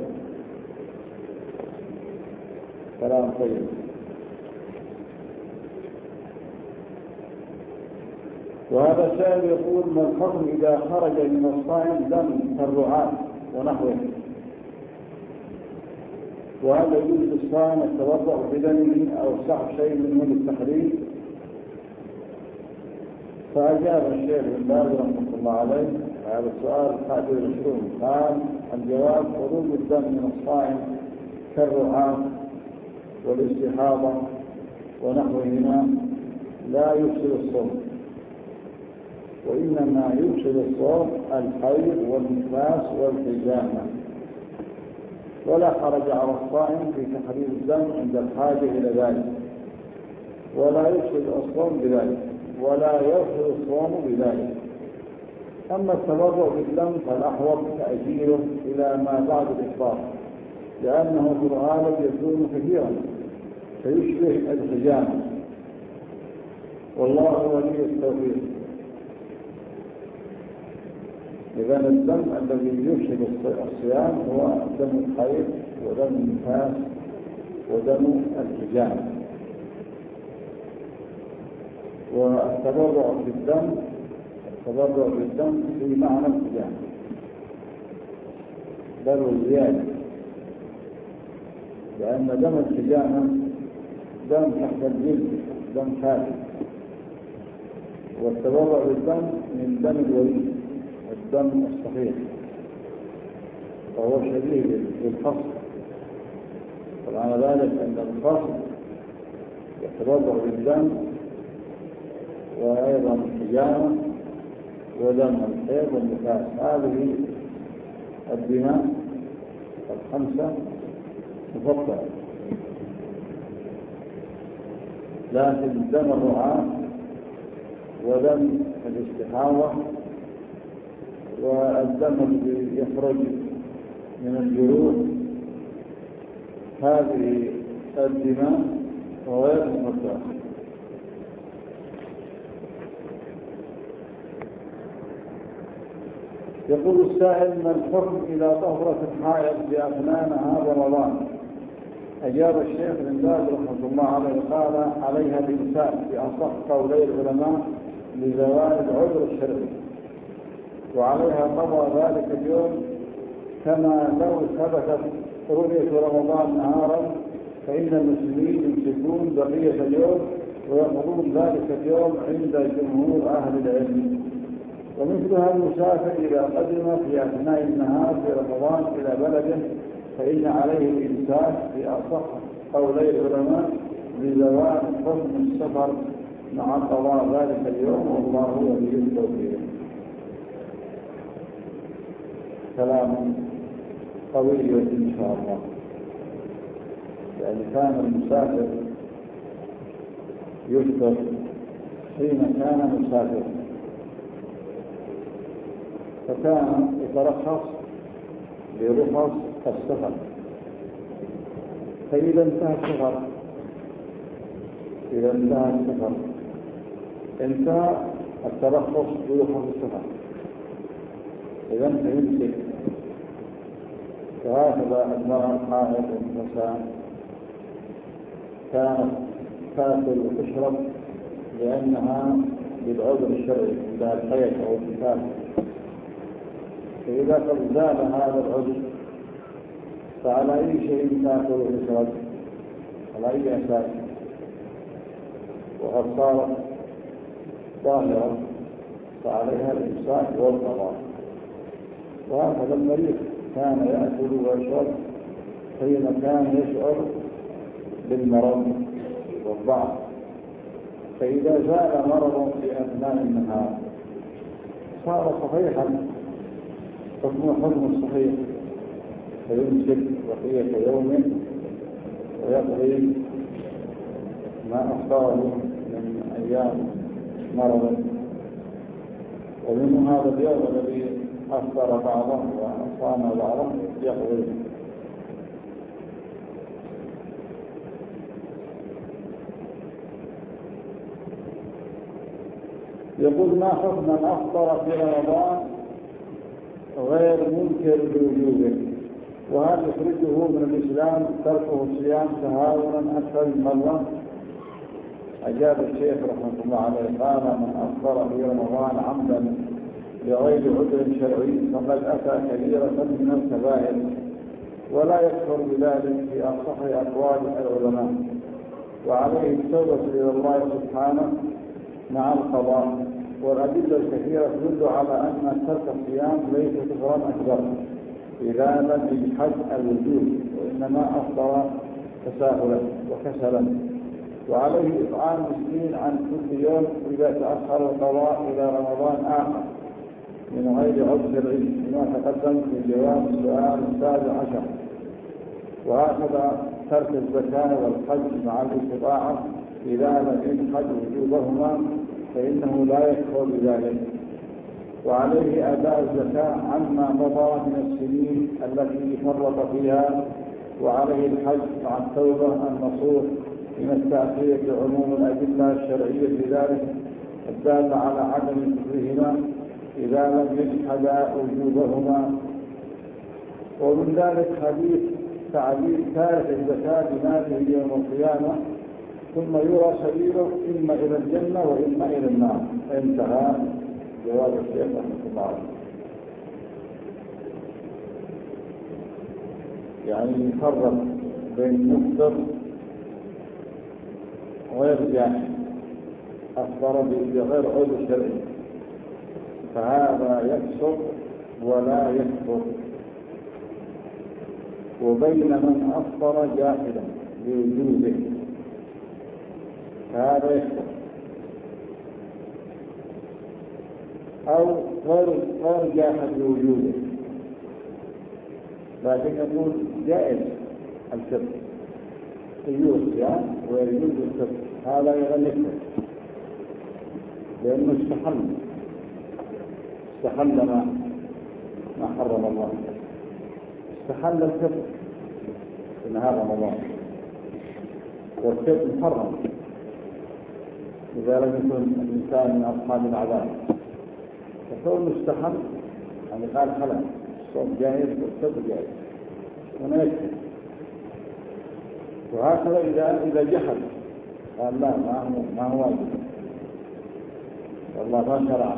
كلام طيب. وهذا السائل يقول: ما الحكم إذا خرج من الصائم دم كالرعاة ونحوه؟ وهذا يجوز للصائم التوضؤ بدمه أو سحب شيء منه للتحريم؟ فأجاب الشيخ بن باز رحمه الله عليه هذا السؤال الحادي والعشرون قال: الجواب: خروج الدم من الصائم كالرعاة والاستحاضة ونحوهما لا يفسد الصوم، وإنما يفسد الصوم الحيض والنفاس والحجامة، ولا حرج على الصائم في تحريم الدم عند الحاجة إلى ذلك، ولا يفسد الصوم بذلك، ولا يفسد الصوم بذلك. أما التبرع بالدم فالأحوط تأجيله إلى ما بعد الإفطار، لأنه في الغالب يكون كثيرا فيشبه الحجامة، والله ولي التوفيق. إذا الدم الذي يفسد الصيام هو دم الحيض ودم النفاس ودم الحجامة. والتبرع بالدم التبرع بالدم في معنى الحجامة بل والزيادة، لأن دم الحجامة دم تحت الجلد، دم خالي، والتبرع بالدم من دم الوليد الدم الصحيح، فهو شبيه بالفصل. ومعنى ذلك أن الفصل يتبرع بالدم وأيضا الحجامة ودم الحيض والنفاس. هذه الدماء الخمسة مفضلة، لكن دم الرعاة ودم الاستحاضة والدم الذي يخرج من الجروح، هذه الدماء غير مفضلة. يقول السائل: ما الحكم إذا طهرت الحائض بأثناء نهار رمضان؟ أجاب الشيخ بن باز رحمه الله عليه قال: عليها الإمساك بأصح قولي العلماء لزوال العذر الشرعي، وعليها قضى ذلك اليوم، كما لو ثبتت رؤية رمضان نهارا فإن المسلمين يمسكون بقية اليوم ويقضون ذلك اليوم عند جمهور أهل العلم. ومثلها المسافر إذا قدم في أثناء النهار في رمضان إلى بلده فإن عليه الإمساك في أصح قولي العلماء لزوال حكم السفر مع قضاء ذلك اليوم، والله ولي التوفيق. كلام قوي إن شاء الله، يعني كان المسافر يفطر حين كان مسافرا، فكان يترخص برخص السفر، فإذا انتهى السفر إذا انتهى السفر انتهى الترخص برخص السفر، إذا فيمسك. وهكذا المرأة الحائض والنساء كانت تأكل وتشرب لأنها بالعذر الشرعي عندها الحيض أو النفاس، فإذا قد زال هذا العذر فعلى أي شيء تأكل وتشرب؟ على أي أساس؟ وقد صارت ظاهرة فعليها الإمساك والقضاء. وهكذا المريض كان يأكل ويشرب حين كان يشعر بالمرض والضعف، فإذا زال مرض في أثناء النهار صار صحيحا حكم حكم الصحيح، فيمسك بقية يوم ويقضي ما أخطاه من أيام مرض. ومن هذا اليوم الذي أفطر بعضه وصام بعضه يقضي. يقول: ما حكم من أفطر في رمضان غير منكر بوجوبه، وهل يخرجه من الإسلام تركه الصيام تهاونا أكثر من مرة؟ أجاب الشيخ رحمه الله عليه قال: من أفطر في رمضان عمدا بغير عذر شرعي فقد أتى كبيرة من الكبائر، ولا يكفر بذلك في أصح أقوال العلماء، وعليه التوبة إلى الله سبحانه مع القضاء. والأدلة الكثيرة تدل على أن ترك الصيام ليس كفرا أكبر إذا لم يجحد الوجود، وإنما أفطر تساهلا وكسلا، وعليه إطعام مسكين عن كل يوم إذا تأخر القضاء إلى رمضان آخر من غير عذر شرعي، كما تقدم في جواب السؤال السابع عشر. وهكذا ترك الزكاة والحج مع الاستطاعة إذا لم يجحد وجوبهما فإنه لا يكفر بذلك. وعليه أداء الزكاة عما مضى من السنين التي فرط فيها، وعليه الحج مع التوبة النصوح من التأخير لعموم الأدلة الشرعية في ذلك الدالة على عدم كفرهما إذا لم يجحد وجوبهما. ومن ذلك حديث تعليل تارك الزكاة بماله يوم القيامة ثم يرى سبيله إما إلى الجنة وإما إلى النار. انتهى جواب الشيخ رحمه الله عليه. يعني يفرق بين مفطر غير جاحد أفطر بغير عذر شرعي فهذا يكفر ولا يكفر، وبين من أفطر جاحدا بوجوده فهذا يكفر، أو غير غير جاحد بوجوده لكن يقول جائز الفطر يجوز الصيام ويجوز الفطر، هذا يغلقه لأنه استحل استحل ما ما حرم الله، استحل الفطر في نهار رمضان والفطر محرم إذا لم يكن الإنسان من أصحاب العذاب، فكونه استحل يعني قال خلاص الصوم جائز والفطر جائز هنا يكفي. وهكذا إذا إذا جحد قال لا ما هو ما هو واجب والله ما شرع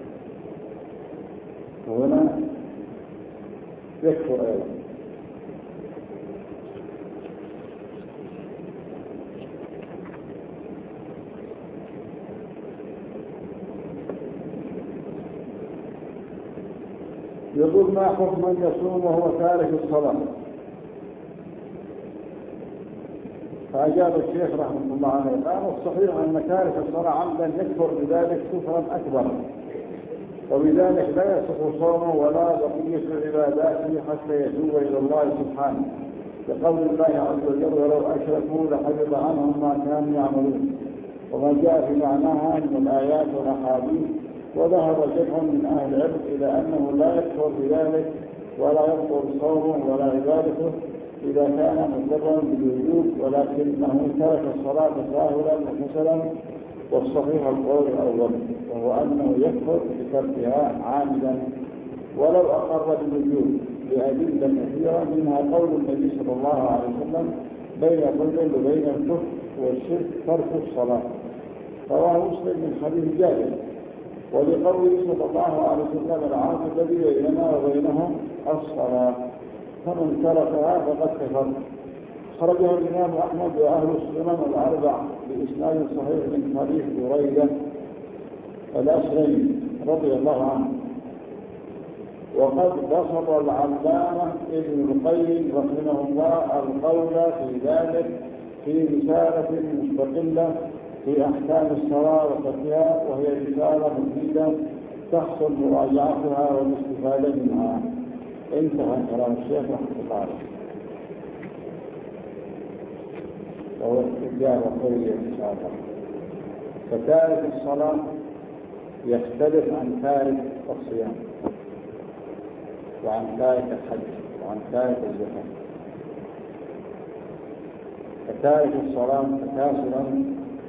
وهنا يكفر أيضا. يقول ما حكم من يصوم وهو تارك الصلاة؟ فأجاب الشيخ رحمه الله عليه قال الصحيح أن تارك الصلاة عمدا يكفر بذلك كفرا أكبر، وبذلك لا يصح صومه ولا بقية عباداته حتى يتوب إلى الله سبحانه، لقول الله عز وجل ولو أشركوا لحبط عنهم ما كانوا يعملون، وما جاء في معناها من الآيات والأحاديث. وذهب جمع من أهل العلم إلى أنه لا يكفر بذلك ولا يبطل صومه ولا عبادته إذا كان مضطرا بالوجوب، ولكنه ترك الصلاة ساهلا وكسلا، والصحيح القول الأول وهو أنه يكفر بتركها عامدا ولو أقر بالوجوب بأدلة كثيرة، منها قول النبي صلى الله عليه وسلم بين الرجل وبين الكفر والشرك ترك الصلاة، رواه مسلم من حديث جابر. ولقوله صلى الله عليه وسلم العهد الذي بيننا وبينهم الصلاة فمن تركها فقد كفر. خرجه الإمام أحمد وأهل السنن الأربع بإسناد صحيح من حديث بريدة الأسلمي رضي الله عنه. وقد بسط العلامة ابن القيم رحمه الله القول في ذلك في رسالة مستقلة في أحكام الصلاة وتركها، وهي رسالة مفيدة تحصل مراجعتها والاستفادة منها. انتهى كلام الشيخ رحمه الله عليه. وهو الإجابة قوية إن شاء الله. فتارك الصلاة يختلف عن تارك الصيام وعن تارك الحج وعن تارك الزكاة. فتارك الصلاة تكاسلا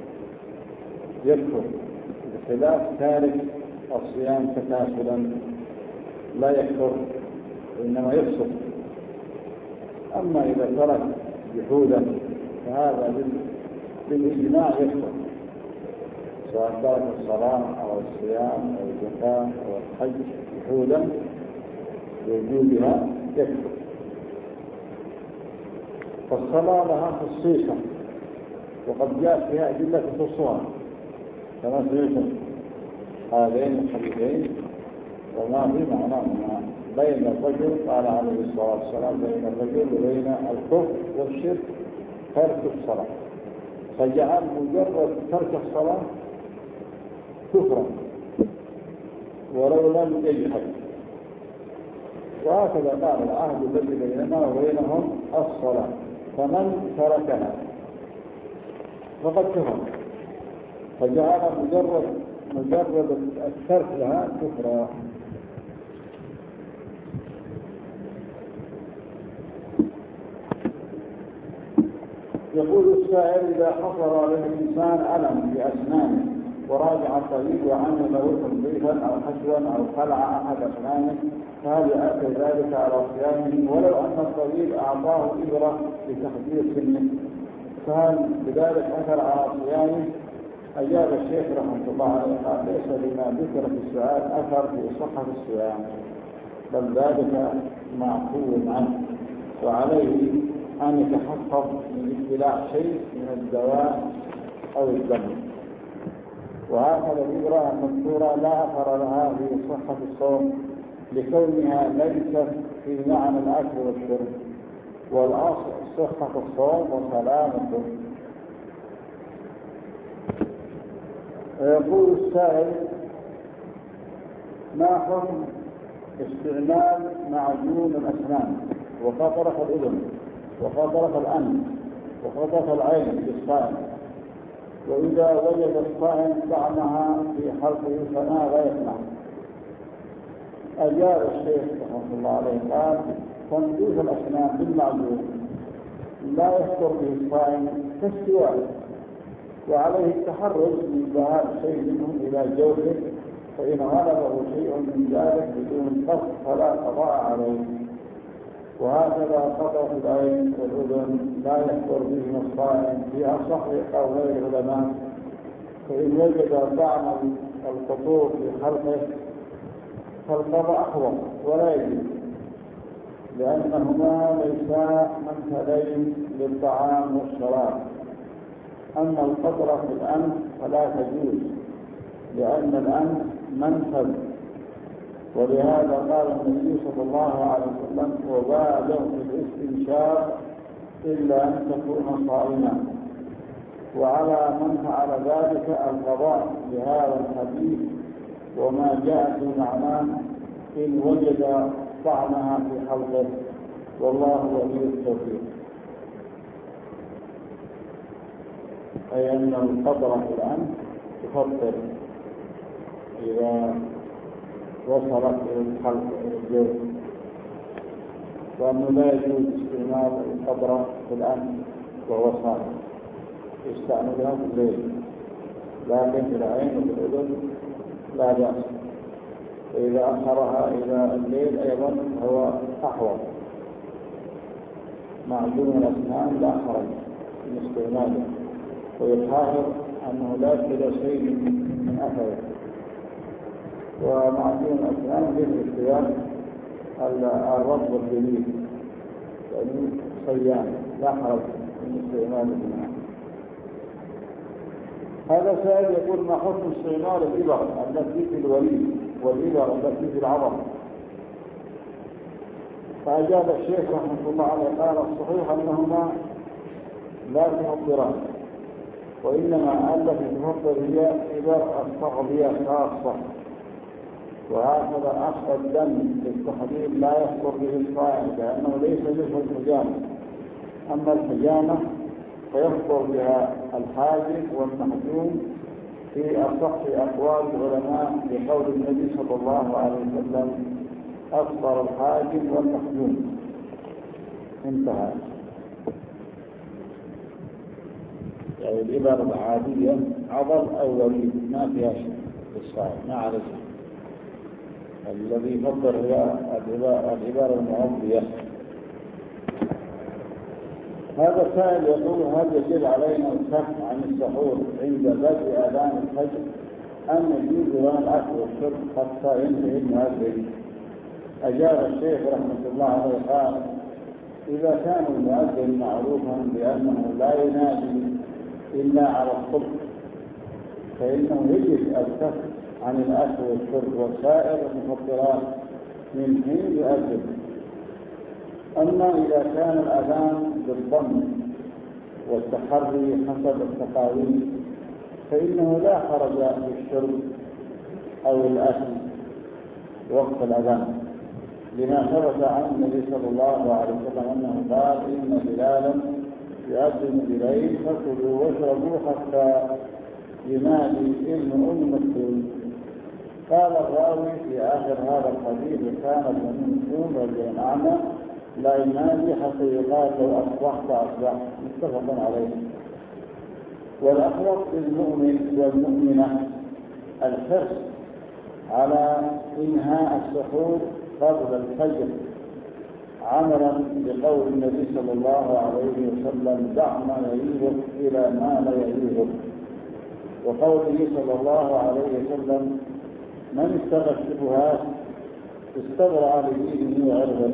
يكفر، بخلاف تارك الصيام تكاسلا لا يكفر وإنما يفسق. أما إذا ترك جحودا فهذا بالإجماع يكفر، سواء ترك الصلاة أو الصيام أو الزكاة أو الحج جحودا بوجودها يكفر. فالصلاة لها خصيصة وقد جاءت فيها أدلة خصوصها كما سيشرح هذين الحديثين. وما في معناهما بين الرجل قال عليه الصلاة والسلام بين الرجل وبين الكفر والشرك ترك الصلاة، فجعل مجرد ترك الصلاة كفرا ولو لم يجحد. وهكذا قال العهد الذي بيننا وبينهم الصلاة فمن تركها فقد كفر، فجعل مجرد مجرد الترك لها كفرا. يقول السائل: إذا حصل عليه الإنسان ألم في أسنانه وراجع الطبيب وعمل له تنظيفا أو حشوا أو خلع أحد أسنانه، فهل يؤثر ذلك على صيامه ولو أن الطبيب أعطاه إبرة لتخدير سنه؟ فهل بذلك أثر على صيامه؟ أجاب الشيخ رحمه الله عليه قال: ليس لما ذكر في السؤال أثر في صحة الصيام، بل ذلك معفو عنه، وعليه أن يتحفظ من ابتلاع شيء من الدواء أو الدم. وهكذا الإبرة المذكورة لا أثر لها في صحة الصوم لكونها ليست في معنى الأكل والشرب، والأصل صحة الصوم وسلامته. ويقول السائل: ما حكم استعمال معجون الأسنان وقطرة الأذن وقطرة الأنف وقطرة العين للصائم، وإذا وجد الصائم طعمها في حلقه فماذا يصنع؟ أجاب الشيخ رحمه الله عليه قال: تنظيف الأسنان بالمعجون لا يخطر به الصائم كالسواك، وعليه التحرز من ذهاب شيء منهم إلى جوفه، فإن غلبه شيء من ذلك بدون قصد فلا قضاء عليه. وهكذا قطرة العين والأذن لا يخطر بهم الصائم في أصح قولي العلماء، فإن وجد طعم القطور في خلقه فالقضاء أحوط ولا يجب، لأنهما ليسا منفذين للطعام والشراب. أما القطرة في الأنف فلا تجوز، لأن الأنف منفذ، ولهذا قال النبي صلى الله عليه وسلم: وبالغ في الاستنشاق إلا أن تكون صائما. وعلى من فعل ذلك القضاء بهذا الحديث وما جاء في معناه إن وجد طعمها في حلقه، والله ولي التوفيق. أي أن القطرة في الأنف تفطر إذا وصلت إلى الحلق إلى الجوف، وأنه لا يجوز استعمال القطرة في الأنف وهو صائم، يستعملها في الليل، لكن في العين وفي الأذن لا بأس. وإذا أخرها إلى الليل أيضا هو أحوط. معجون الأسنان لا حرج من استعماله، ويظهر أنه لا يوجد شيء من أثره. ومعجون الأسنان بالاختيار الرطب الجديد، يعني صيان لا حرج من استعماله. هذا سائل يقول: ما حكم استعمال الإبر التي في الوليد والإبر التي في العظم؟ فأجاب الشيخ رحمه الله عليه قال: الصحيح أنهما لا تفطران، وإنما التي تفطر هي إبر التغذية خاصة، وهكذا أخذ الدم للتحليل لا يخطر به الصائم لأنه ليس مثل الحجامة. أما الحجامة فيخطر بها الحاجب والمحجوم في أصح أقوال العلماء بقول النبي صلى الله عليه وسلم: أفطر الحاجب والمحجوم. انتهى. يعني الإبر العادية عضل أو وليد ما فيها شيء للصائم، ما عليه. الذي يفطر هي الإبر المغذية. هذا السائل يقول: هل يجب علينا الكف عن السحور عند بدء آذان الفجر أم يجوز لنا الأكل والشرب حتى ينتهي المؤذن؟ أجاب الشيخ رحمه الله عليه قال: إذا كان المؤذن معروفا بأنه لا ينادي إلا على الصبح فإنه يجب الكف عن الأكل والشرب وسائر المفطرات من حين يؤذن. أما إذا كان الأذان بالضم والتحري حسب التقاويم فإنه لا حرج في الشرب أو الأكل وقت الأذان، لما ثبت عن النبي صلى الله عليه وسلم أنه قال: إن بلالا يؤذن بليل فكلوا واشربوا حتى ينادي ابن أم مكتوم. قال الراوي في آخر هذا الحديث: كان ابن أم مكتوم رجلا أعمى لا ينادي حتى يقال لو أصبحت أصبحت، متفق عليه. والأخوف للمؤمن والمؤمنة الحرص على إنهاء السحور قبل الفجر، عملا بقول النبي صلى الله عليه وسلم: دع ما يعيبك إلى ما لا يعيبك، وقوله صلى الله عليه وسلم: من اتقى الشبهات استبرأ لدينه وعرضه.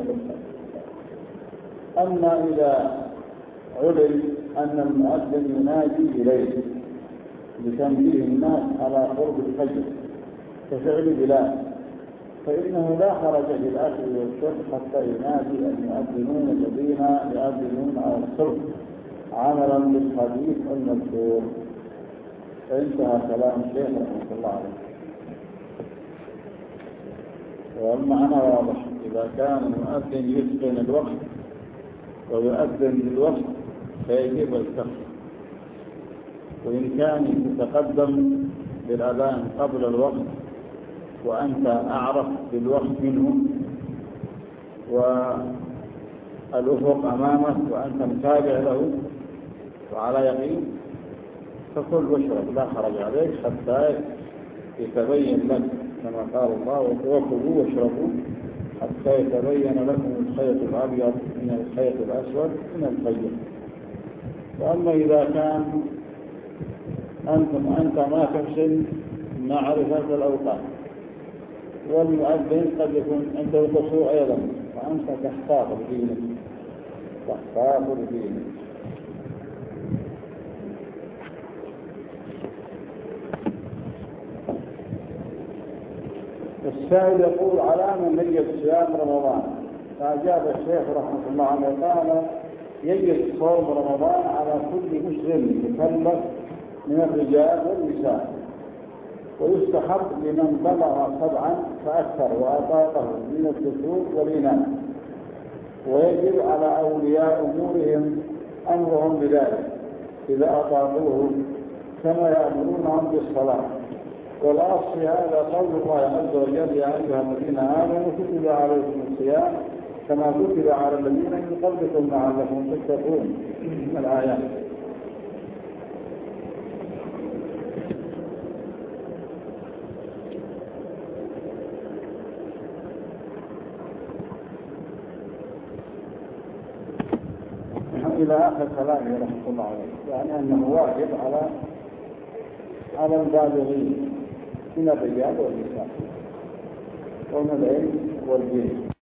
أما إذا علم أن المؤذن ينادي إليه لتنبيه الناس على قرب الفجر كفعل بلال، فإنه لا حرج في الأكل والشرب حتى ينادي المؤذنون الذين يؤذنون على الصبح، عملا بالحديث المذكور. فانتهى كلام الشيخ رحمه الله عليه. والمعنى واضح: إذا كان المؤذن يتقن الوقت ويؤذن بالوقت فيجب الكف، وإن كان يتقدم بالأذان قبل الوقت وأنت أعرف بالوقت منه والأفق أمامك وأنت متابع له وعلى يقين، فكل واشرب لا حرج عليك حتى يتبين لك كما قال الله: وكلوا واشربوا حتى يتبين لكم الخيط الأبيض من الخيط الأسود من الفجر. وأما إذا كان أنتم أنت ما تحسن معرفة الأوقات والمؤذن قد يكون عنده قصور أيضا، فأنت تحتاط بدينك تحتاط بدينك. السائل يقول: على من نية صيام رمضان؟ فأجاب الشيخ رحمه الله عليه قال: يجب صوم رمضان على كل مسلم مكلف من الرجال والنساء، ويستحب لمن بلغ سبعا فأكثر وأطاقه من الذكور والإناث، ويجب على أولياء أمورهم أمرهم بذلك إذا أطاقوه كما يأمرونهم بالصلاة. والأصل هذا قول الله عز وجل: يا أيها الذين آمنوا كتب عليكم الصيام كما كتب على الذين من قبلكم لعلكم تتقون. الآيات. إلى آخر كلامه رحمه الله عليه، يعني أنه واجب على على البالغين من الرجال والنساء والملائكة والجن.